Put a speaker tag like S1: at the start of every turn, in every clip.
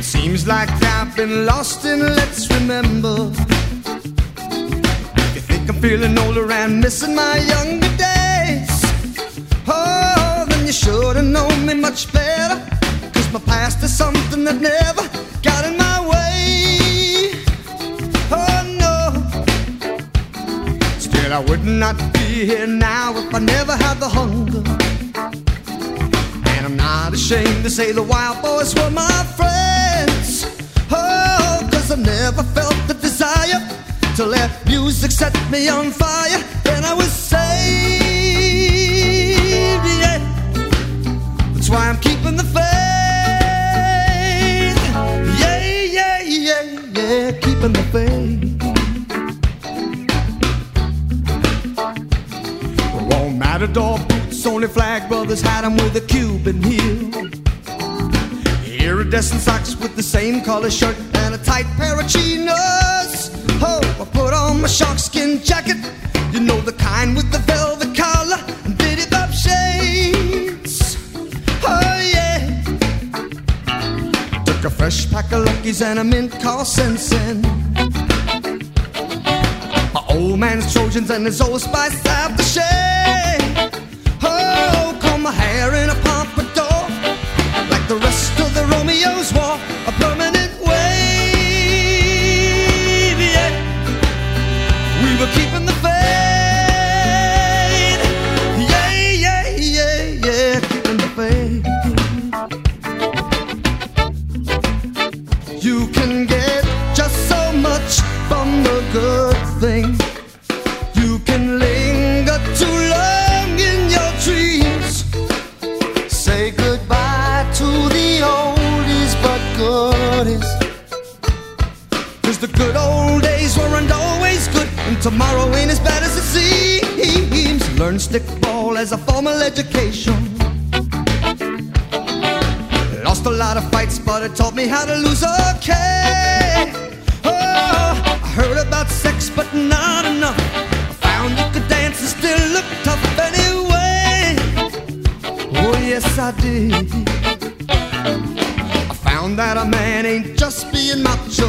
S1: Seems like I've been lost in Let's Remember. If you think I'm feeling older and missing my younger days, oh, then you should have known me much better. Cause my past is something that never got in my way. Oh no, still I would not be here now if I never had the hunger. And I'm not ashamed to say the Wild Boys were my friends. Oh, cause I never felt the desire to let music set me on fire. Then I was saved, yeah. That's why I'm keeping the faith. Yeah, yeah, yeah, yeah, keeping the faith. Won't Matador boots, only Flag Brothers had them with a Cuban heel. Iridescent socks with the same color shirt and a tight pair of chinos. Oh, I put on my sharkskin jacket, you know, the kind with the velvet collar and bitty bop shades. Oh yeah, took a fresh pack of Luckies and a mint called Sensen. My old man's Trojans and his Old Spice aftershave. Oh, comb my hair in a pompadour, like the rest of the Romeos wore a permanent wave, yeah. We were keeping the faith. Yeah, yeah, yeah, yeah, keeping the faith. You can get just so much from the good thing. You can linger too long in your dreams. Say goodbye to the oldies but goodies. Cause the good old days weren't always good, and tomorrow ain't as bad as it seems. Learn stickball as a formal education. Lost a lot of fights, but it taught me how to lose okay. Oh, I heard about sex, but not enough. I found you could dance and still look tough anyway. Oh yes I did. I found that a man ain't just being macho.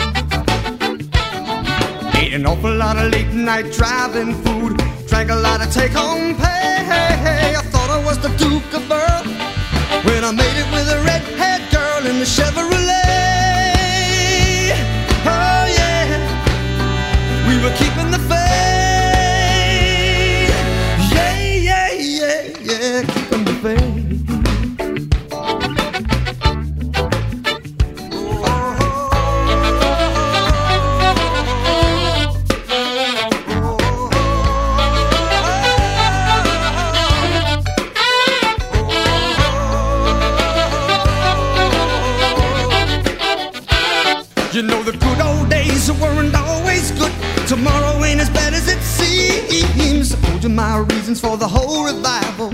S1: Ate an awful lot of late night driving food, drank a lot of take home pay. I thought I was the Duke of Earl when I made it with a red-haired girl in the Chevrolet. Oh yeah, we were keeping the faith. Yeah, yeah, yeah, yeah, keeping the faith. You know the good old days weren't always good. Tomorrow ain't as bad as it seems. I told you my reasons for the whole revival.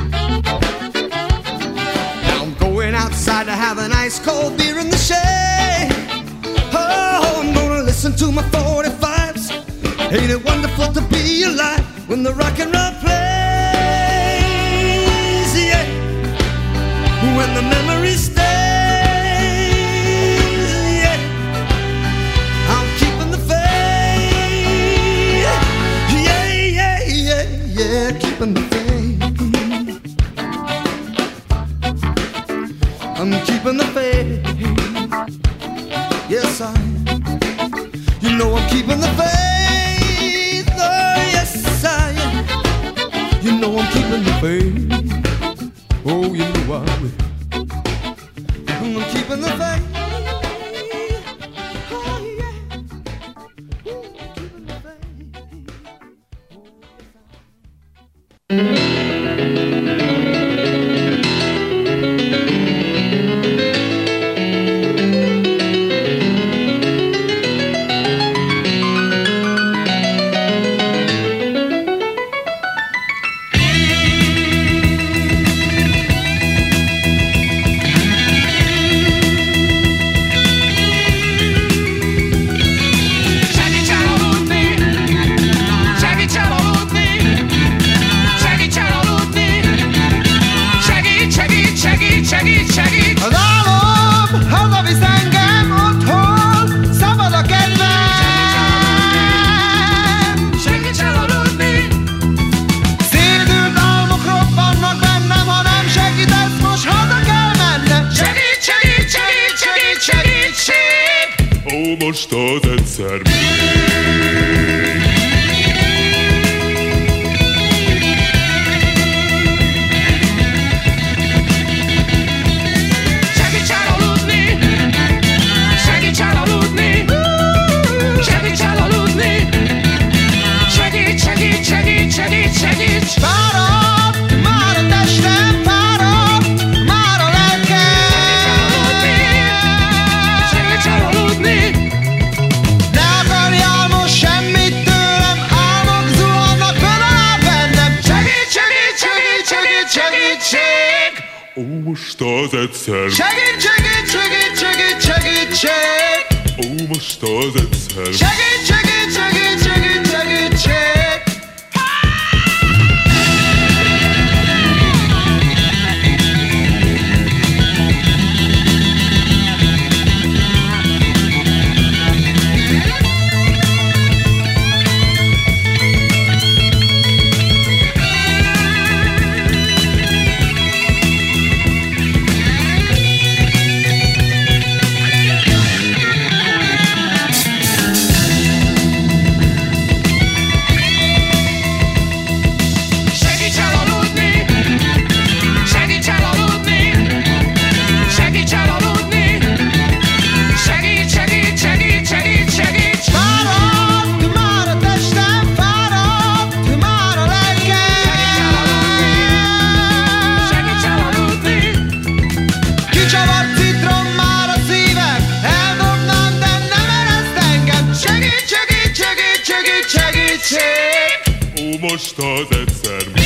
S1: Now I'm going outside to have an ice cold beer in the shade. Oh, I'm gonna listen to my 45s. Ain't it wonderful to be alive when the rock and roll plays? Yeah, when the memories stay. Keeping the faith. I'm keeping the faith. Yes I am. You know I'm keeping the faith. Oh yes I am. You know I'm keeping the faith. Oh you know I will. I'm keeping the faith. Oh yeah. Ooh, keeping the faith.
S2: most az egyszer még.
S1: Segíts! Fáradt, már a testem, fáradt, már a lelkem. Segíts elaludni! Ne akarjál most semmit tőlem, álmok zuhannak fel bennem. Segítség!
S2: Ó, most az egyszer.
S1: Segítség!
S2: Ó, most az egyszer.
S1: Segítség!
S2: Ó, most az egyszer még.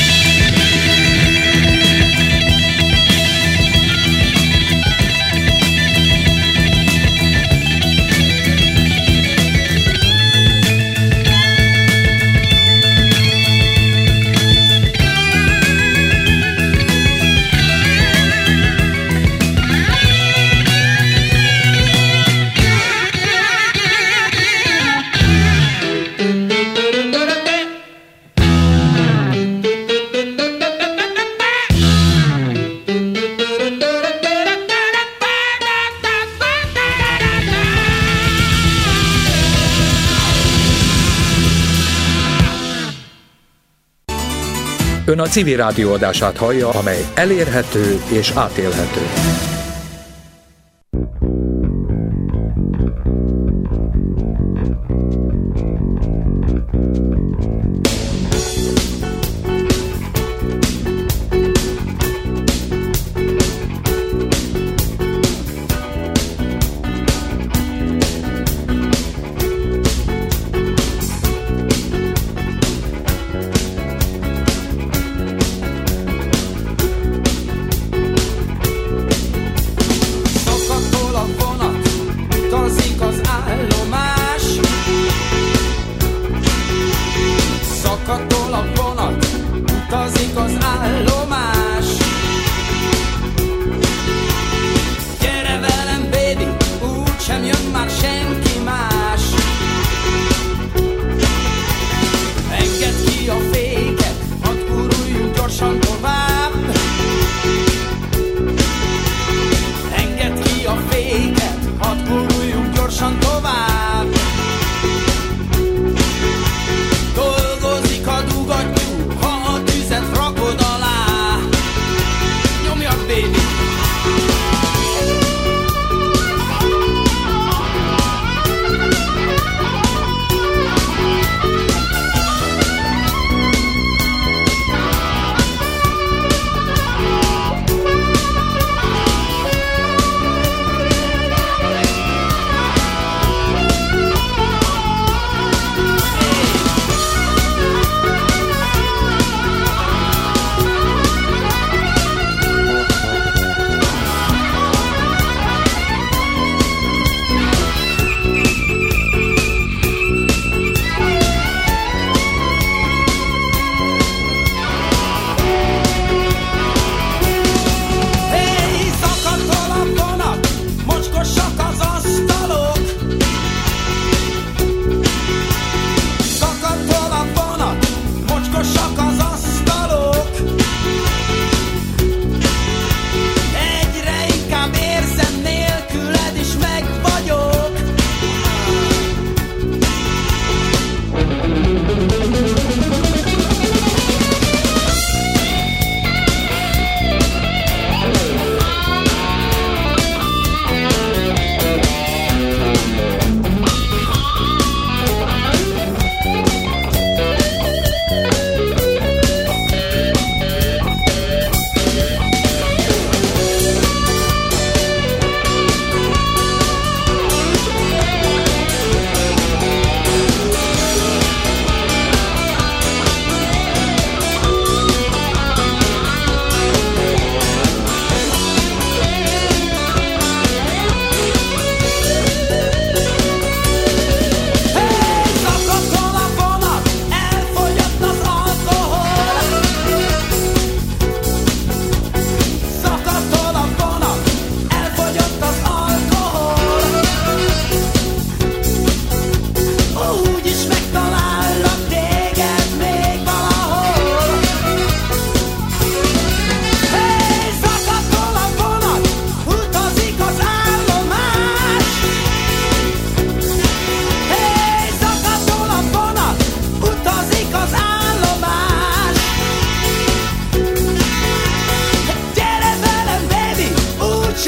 S3: Ön a Civil Rádió adását hallja, amely elérhető és átélhető.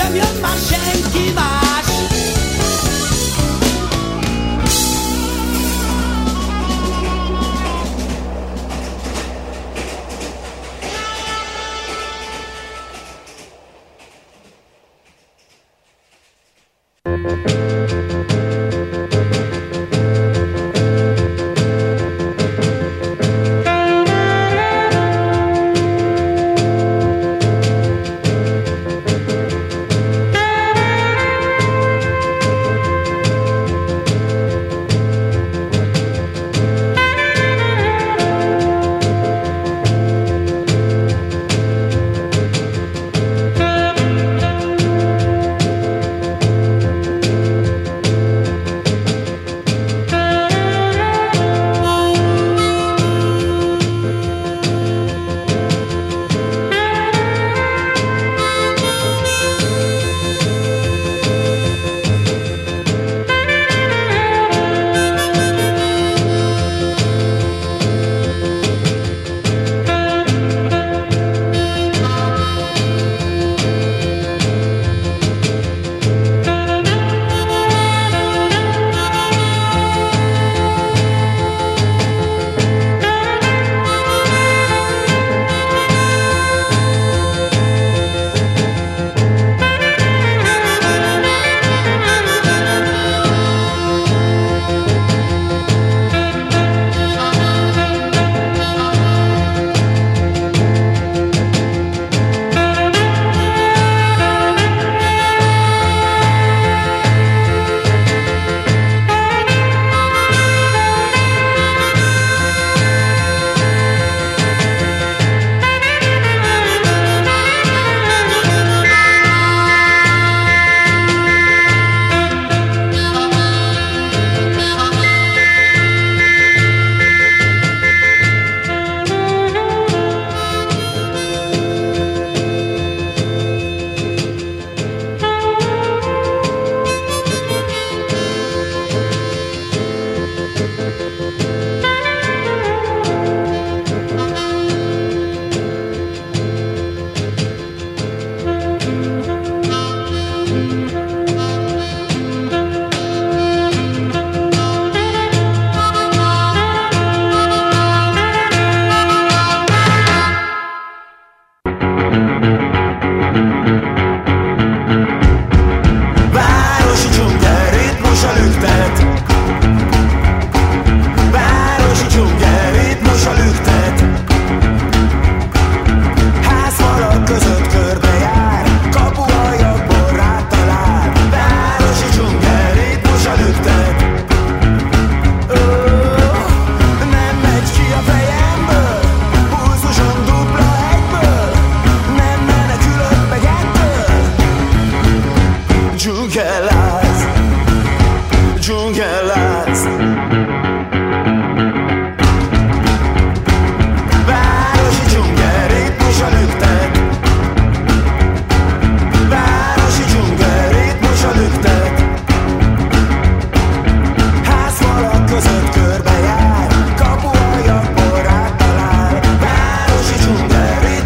S4: nem jön már senki más.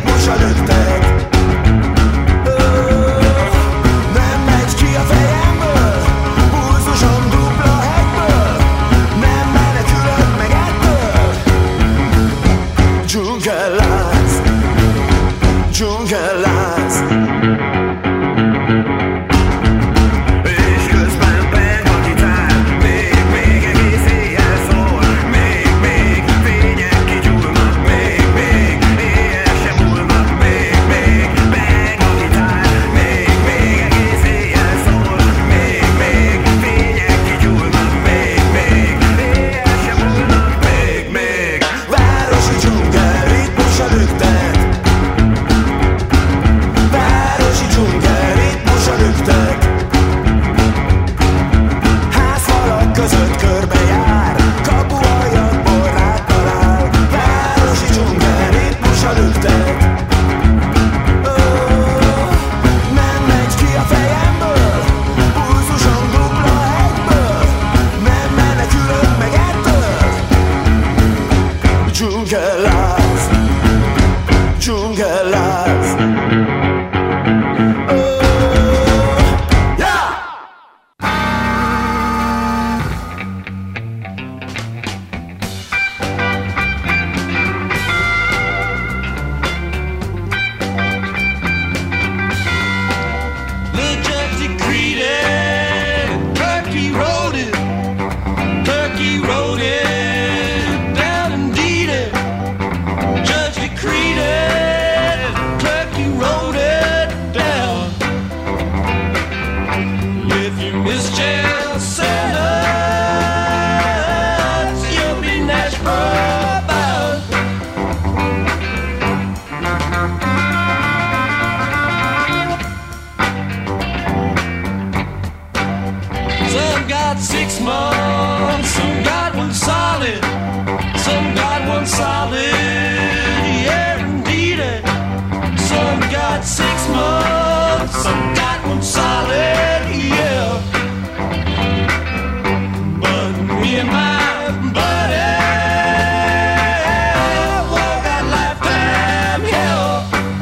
S5: Nem megy ki a fejemből.
S1: 6 months, some got one solid, some got one solid, yeah indeed. Some got 6 months, some got one solid, yeah. But me and my buddy, well, got lifetime, yeah.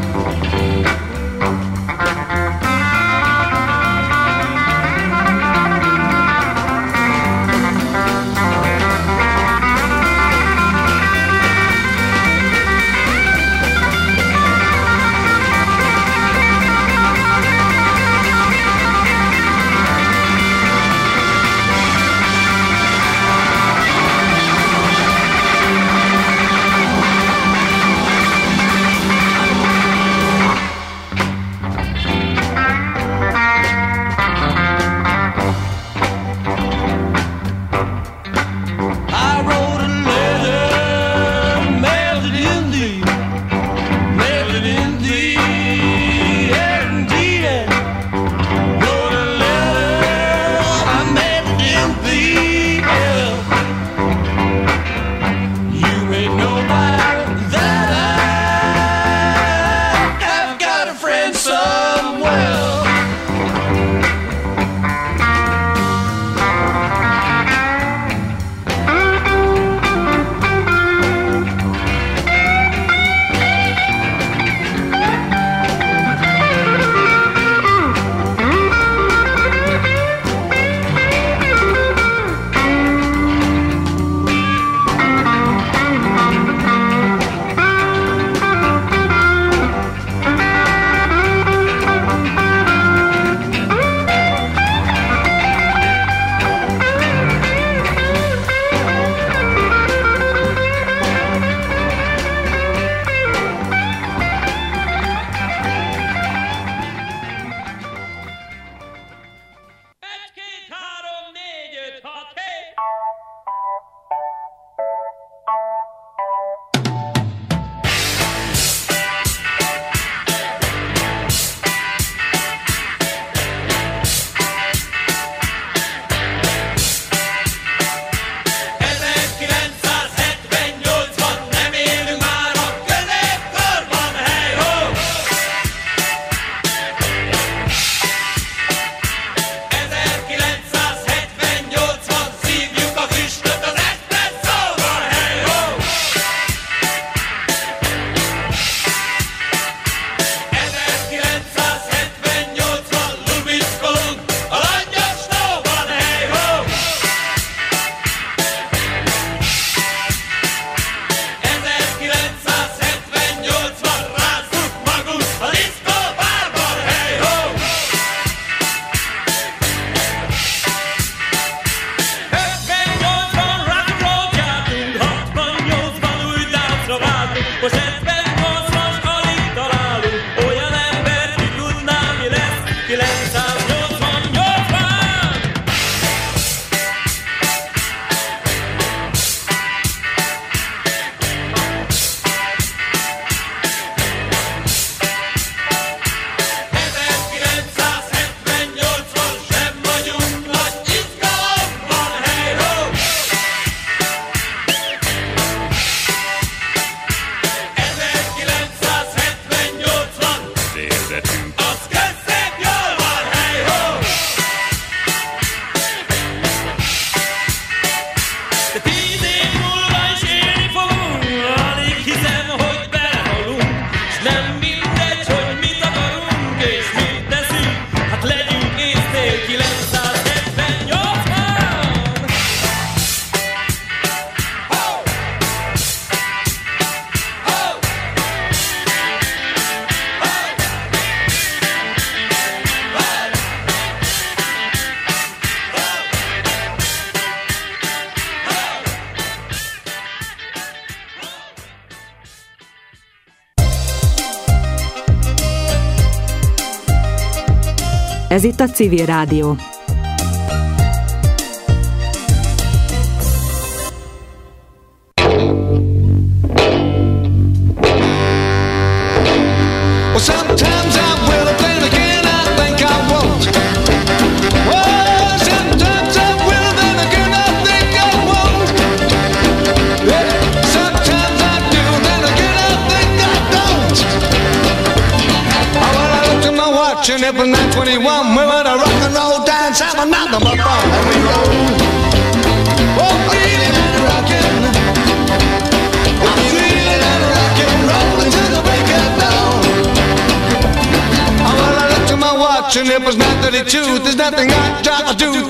S5: Ez itt a Civil Rádió.
S1: Sometimes I will, then again I think I won't. Oh, sometimes I will, it was 9:21. We were to rock and roll dance, have another but fun. And we roll. Oh, feeling and rocking. I'm feeling and rocking, rolling to the break of dawn. Oh, well, I looked at my watch and it was 9:32. There's nothing I try to do.